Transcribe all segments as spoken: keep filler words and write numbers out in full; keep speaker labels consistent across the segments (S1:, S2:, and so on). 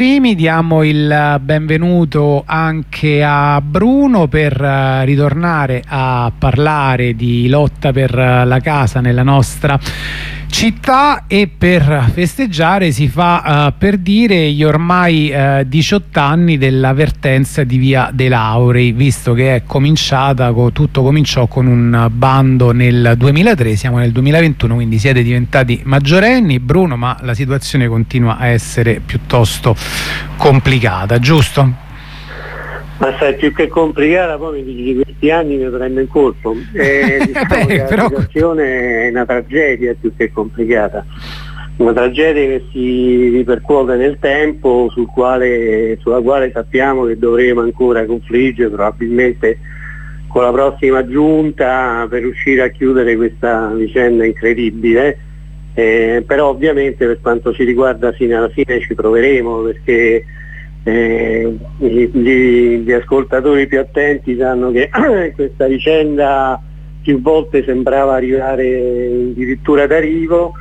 S1: Primi diamo il benvenuto anche a Bruno per uh, ritornare a parlare di lotta per uh, la casa nella nostra città, e per festeggiare si fa uh, per dire gli ormai uh, diciotto anni della vertenza di Via dei Laurei, visto che è cominciata, tutto cominciò con un bando nel duemilatré, siamo nel duemilaventuno, quindi siete diventati maggiorenni, Bruno, ma la situazione continua a essere piuttosto complicata, giusto?
S2: Ma sai, più che complicata, poi mi dici questi anni mi prendo in colpo. Eh, diciamo
S1: Beh,
S2: che
S1: però...
S2: la situazione è una tragedia più che complicata, una tragedia che si ripercuote nel tempo, sul quale, sulla quale sappiamo che dovremo ancora confliggere probabilmente con la prossima giunta per riuscire a chiudere questa vicenda incredibile. Eh, però ovviamente per quanto ci riguarda fino alla fine ci proveremo, perché Eh, gli, gli ascoltatori più attenti sanno che questa vicenda più volte sembrava arrivare addirittura d'arrivo,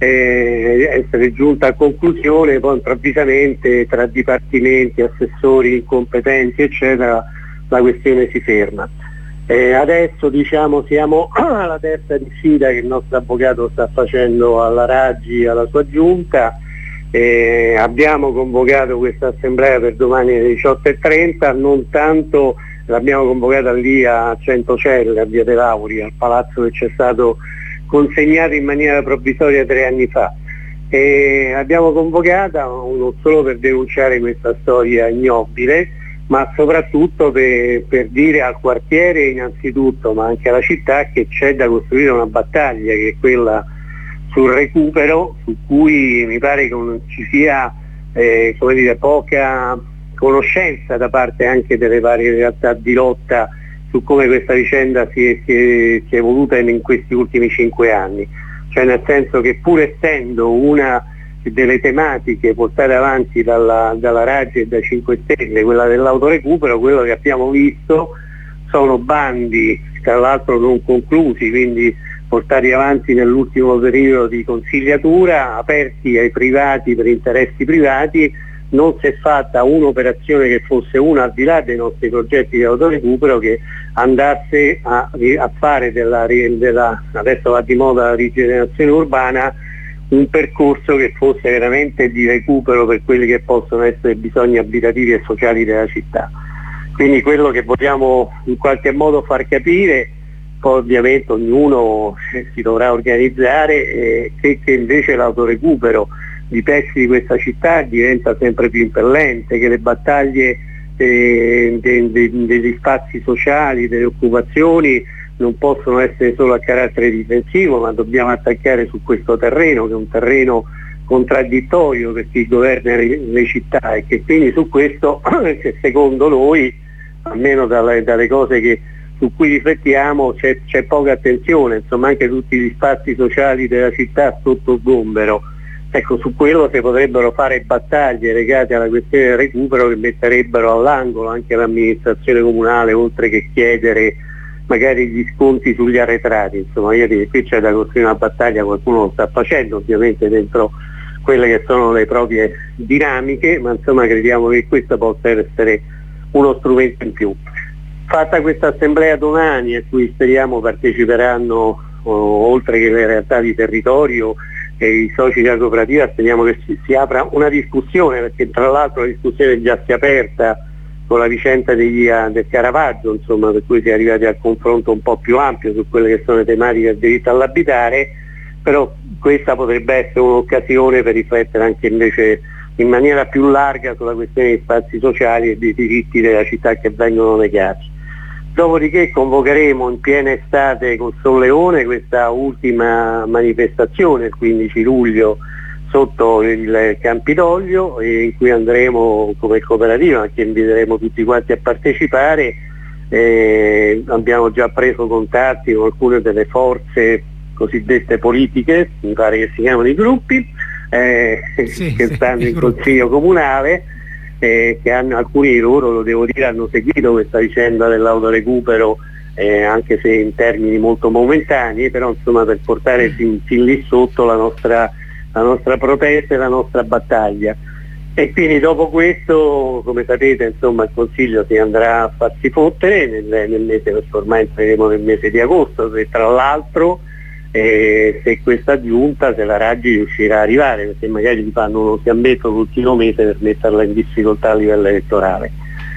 S2: eh, essere giunta a conclusione, poi improvvisamente tra dipartimenti, assessori incompetenti eccetera la questione si ferma. Eh, adesso diciamo siamo alla terza diffida che il nostro avvocato sta facendo alla Raggi, alla sua giunta. Eh, abbiamo convocato questa assemblea per domani alle diciotto e trenta, non tanto l'abbiamo convocata lì a Centocelle, a Via dei Laurei, al palazzo che ci è stato consegnato in maniera provvisoria tre anni fa. Eh, l'abbiamo convocata non solo per denunciare questa storia ignobile, ma soprattutto per, per dire al quartiere innanzitutto, ma anche alla città, che c'è da costruire una battaglia, che è quella sul recupero, su cui mi pare che non ci sia eh, come dire, poca conoscenza da parte anche delle varie realtà di lotta su come questa vicenda si è, si è, si è evoluta in questi ultimi cinque anni. Cioè nel senso che pur essendo una delle tematiche portate avanti dalla, dalla Raggi e dai cinque Stelle, quella dell'autorecupero, quello che abbiamo visto sono bandi, tra l'altro non conclusi, quindi portati avanti nell'ultimo periodo di consigliatura, aperti ai privati per interessi privati. Non si è fatta un'operazione che fosse una al di là dei nostri progetti di autorecupero, che andasse a, a fare della, della, adesso va di moda la rigenerazione urbana, un percorso che fosse veramente di recupero per quelli che possono essere bisogni abitativi e sociali della città. Quindi quello che vogliamo in qualche modo far capire, poi ovviamente ognuno si dovrà organizzare, eh, che, che invece l'autorecupero di pezzi di questa città diventa sempre più impellente, che le battaglie eh, de, de, degli spazi sociali, delle occupazioni non possono essere solo a carattere difensivo, ma dobbiamo attaccare su questo terreno, che è un terreno contraddittorio per chi governa le, le città, e che quindi su questo, che secondo noi, almeno dalle, dalle cose che su cui riflettiamo, c'è, c'è poca attenzione, insomma anche tutti gli spazi sociali della città sotto sgombero. Ecco, su quello si potrebbero fare battaglie legate alla questione del recupero, che metterebbero all'angolo anche l'amministrazione comunale, oltre che chiedere magari gli sconti sugli arretrati. Insomma, io dico, qui c'è da costruire una battaglia, qualcuno lo sta facendo ovviamente dentro quelle che sono le proprie dinamiche, ma insomma crediamo che questo possa essere uno strumento in più. Fatta questa assemblea domani, a cui speriamo parteciperanno oh, oltre che le realtà di territorio e i soci della cooperativa, speriamo che si, si apra una discussione, perché tra l'altro la discussione già si è aperta con la vicenda degli, del Caravaggio, insomma, per cui si è arrivati al confronto un po' più ampio su quelle che sono le tematiche del diritto all'abitare, però questa potrebbe essere un'occasione per riflettere anche invece in maniera più larga sulla questione dei spazi sociali e dei diritti della città che vengono negati. Dopodiché convocheremo in piena estate col Solleone questa ultima manifestazione il quindici luglio sotto il Campidoglio, in cui andremo come cooperativa, anche inviteremo tutti quanti a partecipare. Eh, abbiamo già preso contatti con alcune delle forze cosiddette politiche, mi pare che si chiamano i gruppi, eh, sì, che sì, stanno in consiglio comunale, eh, che hanno, alcuni di loro, lo devo dire, hanno seguito questa vicenda dell'autorecupero, eh, anche se in termini molto momentanei, però insomma per portare fin, fin lì sotto la nostra, la nostra protesta e la nostra battaglia. E quindi dopo questo, come sapete, insomma, il Consiglio si andrà a farsi fottere nel, nel mese, perché ormai entreremo nel mese di agosto, e tra l'altro eh, se questa giunta, se la Raggi riuscirà a arrivare, perché magari gli fanno uno sgambetto l'ultimo mese per metterla in difficoltà a livello elettorale.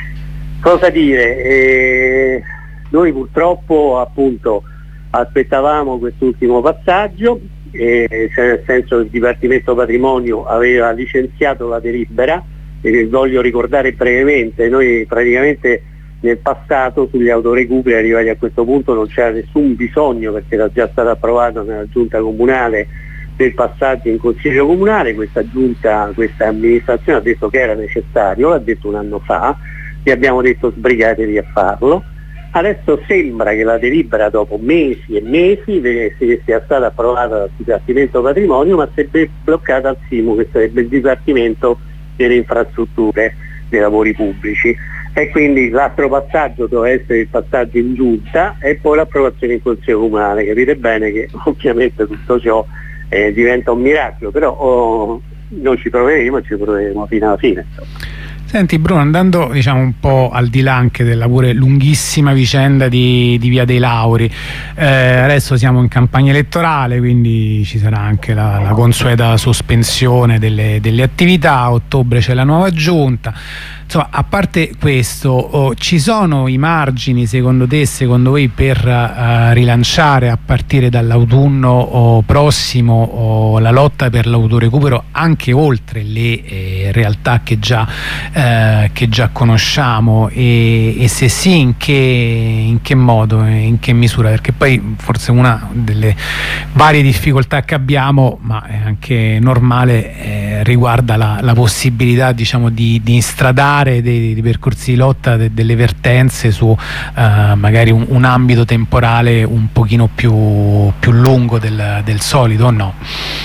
S2: Cosa dire? Eh, noi purtroppo appunto aspettavamo quest'ultimo passaggio, eh, cioè nel senso che il Dipartimento Patrimonio aveva licenziato la delibera, e voglio ricordare brevemente, noi praticamente nel passato sugli autorecuperi arrivati a questo punto non c'era nessun bisogno, perché era già stato approvato nella giunta comunale del passaggio in Consiglio Comunale. Questa giunta, questa amministrazione ha detto che era necessario, l'ha detto un anno fa, gli abbiamo detto sbrigatevi a farlo. Adesso sembra che la delibera dopo mesi e mesi sia stata approvata dal Dipartimento Patrimonio, ma sarebbe bloccata al SIMU, che sarebbe il Dipartimento delle Infrastrutture dei Lavori Pubblici, e quindi l'altro passaggio doveva essere il passaggio in giunta e poi l'approvazione in Consiglio Comunale. Capite bene che ovviamente tutto ciò eh, diventa un miracolo, però oh, noi ci proveremo e ci proveremo fino alla fine, insomma.
S1: Senti Bruno, andando diciamo un po' al di là anche della pure lunghissima vicenda di, di Via dei Lauri, eh, adesso siamo in campagna elettorale, quindi ci sarà anche la, la consueta sospensione delle, delle attività, a ottobre c'è la nuova giunta. Insomma, a parte questo, oh, ci sono i margini secondo te, secondo voi, per uh, rilanciare a partire dall'autunno oh, prossimo oh, la lotta per l'autorecupero anche oltre le eh, realtà che già, eh, che già conosciamo, e, e se sì, in che, in che modo e in che misura? Perché poi forse una delle varie difficoltà che abbiamo, ma è anche normale, eh, riguarda la, la possibilità, diciamo, di, di instradare Dei, dei percorsi di lotta, de, delle vertenze su uh, magari un, un ambito temporale un pochino più, più lungo del, del solito, o no?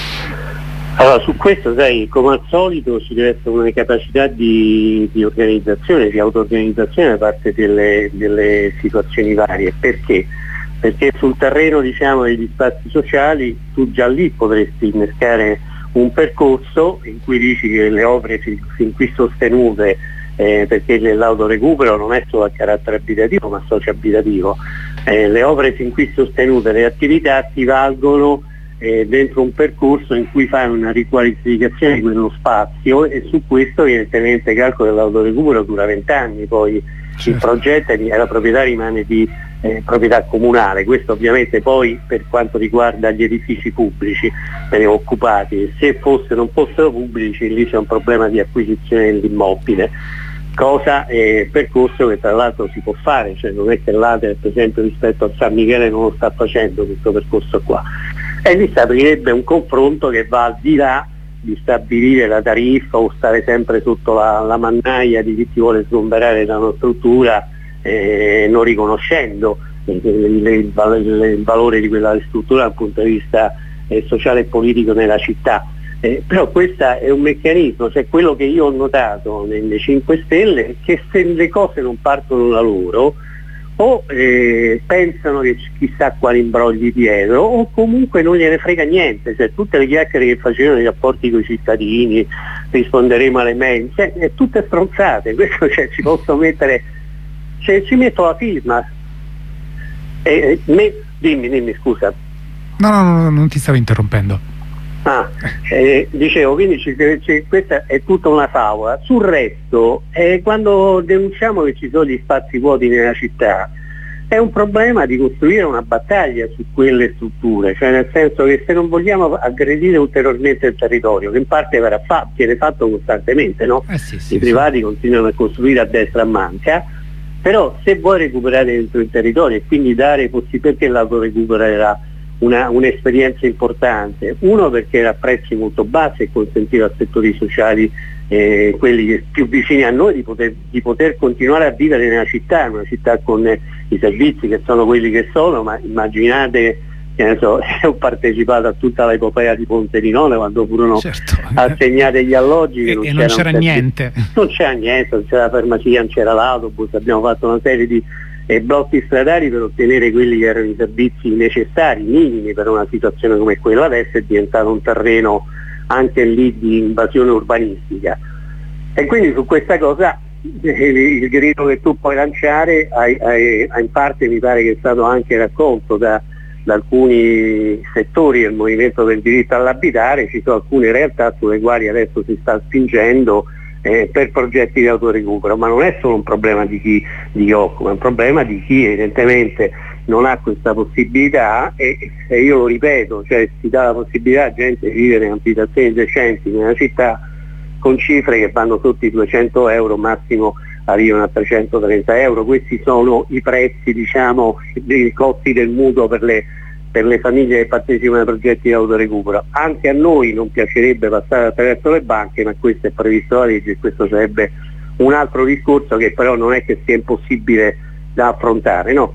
S2: Allora, su questo, sai, come al solito ci deve essere una capacità di, di organizzazione, di auto-organizzazione da parte delle, delle situazioni varie. Perché? Perché sul terreno, diciamo, degli spazi sociali tu già lì potresti innescare un percorso in cui dici che le opere fin, fin qui sostenute, Eh, perché l'autorecupero non è solo a carattere abitativo ma socio-abitativo, eh, le opere fin qui sostenute, le attività si valgono eh, dentro un percorso in cui fai una riqualificazione di quello spazio, e su questo evidentemente il calcolo dell'autorecupero dura vent'anni, poi certo. Il progetto e la proprietà rimane di eh, proprietà comunale. Questo ovviamente poi per quanto riguarda gli edifici pubblici eh, occupati, se fosse, non fossero pubblici lì c'è un problema di acquisizione dell'immobile, cosa eh, percorso che tra l'altro si può fare, cioè non è che l'A T E R per esempio rispetto a San Michele non lo sta facendo questo percorso qua, e lì si aprirebbe un confronto che va al di là di stabilire la tariffa o stare sempre sotto la, la mannaia di chi ti vuole sgomberare da una struttura eh, non riconoscendo il, il, il, il valore di quella struttura dal punto di vista eh, sociale e politico nella città. Eh, però questo è un meccanismo, cioè quello che io ho notato nelle cinque Stelle è che se le cose non partono da loro o eh, pensano che chissà quali imbrogli dietro, o comunque non gliene frega niente, cioè tutte le chiacchiere che facevano nei rapporti con i cittadini, risponderemo alle mail, cioè, è tutte stronzate. Questo, cioè, ci posso mettere, cioè, ci metto la firma. Eh, me, dimmi, dimmi, scusa.
S1: No, no, no, non ti stavo interrompendo.
S2: Ah, eh, dicevo, quindi ci, ci, questa è tutta una favola. Sul resto, eh, quando denunciamo che ci sono gli spazi vuoti nella città, è un problema di costruire una battaglia su quelle strutture, cioè nel senso che se non vogliamo aggredire ulteriormente il territorio, che in parte verrà fatto, viene fatto costantemente, no?
S1: Eh sì, sì,
S2: I privati sì. Continuano a costruire a destra e a manca, però se vuoi recuperare dentro il territorio e quindi dare possibilità, perché l'autorecupero era Una, un'esperienza importante, uno perché era a prezzi molto bassi e consentiva a settori sociali, eh, quelli più vicini a noi, di poter, di poter continuare a vivere nella città, una città con eh, i servizi che sono quelli che sono, ma immaginate, che ne so, ho partecipato a tutta l'epopea di Ponte di Nole quando furono certo. assegnati gli alloggi
S1: e,
S2: non,
S1: e non c'era niente.
S2: Non c'era niente, non c'era la farmacia, non c'era l'autobus, abbiamo fatto una serie di e blocchi stradali per ottenere quelli che erano i servizi necessari, minimi per una situazione come quella. Adesso è diventato un terreno anche lì di invasione urbanistica. E quindi su questa cosa il grido che tu puoi lanciare hai, hai, hai in parte mi pare che è stato anche raccolto da, da alcuni settori del movimento del diritto all'abitare. Ci sono alcune realtà sulle quali adesso si sta spingendo eh, per progetti di autorecupero, ma non è solo un problema di chi, di chi occupa, è un problema di chi evidentemente non ha questa possibilità e, e io lo ripeto, cioè si dà la possibilità a gente di vivere in abitazioni decenti nella città con cifre che vanno sotto i duecento euro, massimo arrivano a trecentotrenta euro. Questi sono i prezzi, diciamo, dei costi del mutuo per le, per le famiglie che partecipano ai progetti di autorecupero. Anche a noi non piacerebbe passare attraverso le banche, ma questo è previsto dalla legge e questo sarebbe un altro discorso che però non è che sia impossibile da affrontare, no?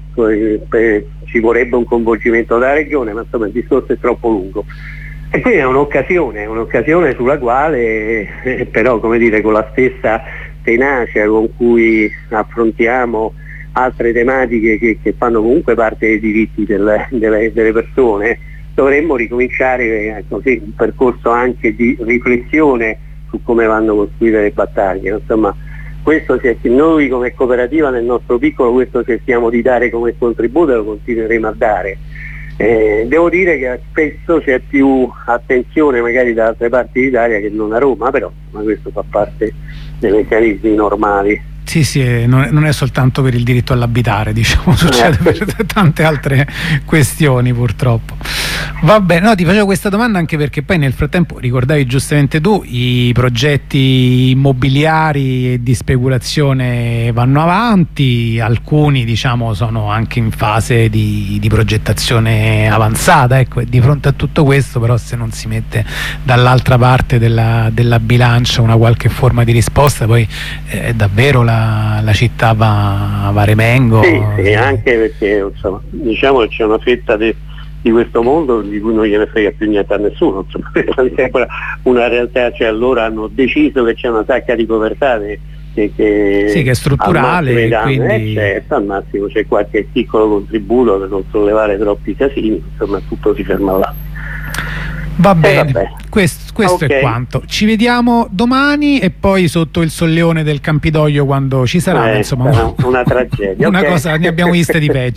S2: Ci vorrebbe un coinvolgimento della regione, ma insomma il discorso è troppo lungo. E quindi è un'occasione, un'occasione sulla quale eh, però, come dire, con la stessa tenacia con cui affrontiamo altre tematiche che, che fanno comunque parte dei diritti del, delle, delle persone, dovremmo ricominciare eh, così, un percorso anche di riflessione su come vanno costruite le battaglie. Insomma, questo che noi come cooperativa nel nostro piccolo questo cerchiamo di dare come contributo e lo continueremo a dare. Eh, devo dire che spesso c'è più attenzione magari da altre parti d'Italia che non a Roma, però ma questo fa parte dei meccanismi normali.
S1: Sì, sì, non è soltanto per il diritto all'abitare, diciamo, succede per tante altre questioni purtroppo. Va bene, no, ti facevo questa domanda anche perché poi nel frattempo ricordavi giustamente tu i progetti immobiliari e di speculazione vanno avanti, alcuni diciamo sono anche in fase di, di progettazione avanzata, ecco, e di fronte a tutto questo però se non si mette dall'altra parte della, della bilancia una qualche forma di risposta poi eh, davvero la la città va, va remengo.
S2: Sì, sì, anche perché insomma, diciamo che c'è una fetta de, di questo mondo di cui non gliene frega più niente a nessuno, insomma, è una realtà, cioè loro hanno deciso che c'è una sacca di povertà che, che,
S1: sì, che è strutturale,
S2: danno,
S1: quindi...
S2: eh, certo, al massimo c'è qualche piccolo contributo per non sollevare troppi casini, insomma tutto si ferma là.
S1: Va bene, eh, questo, questo okay. È quanto. Ci vediamo domani e poi sotto il solleone del Campidoglio quando ci sarà,
S2: eh,
S1: insomma,
S2: una, una tragedia.
S1: Una
S2: okay.
S1: cosa, ne abbiamo viste di peggio.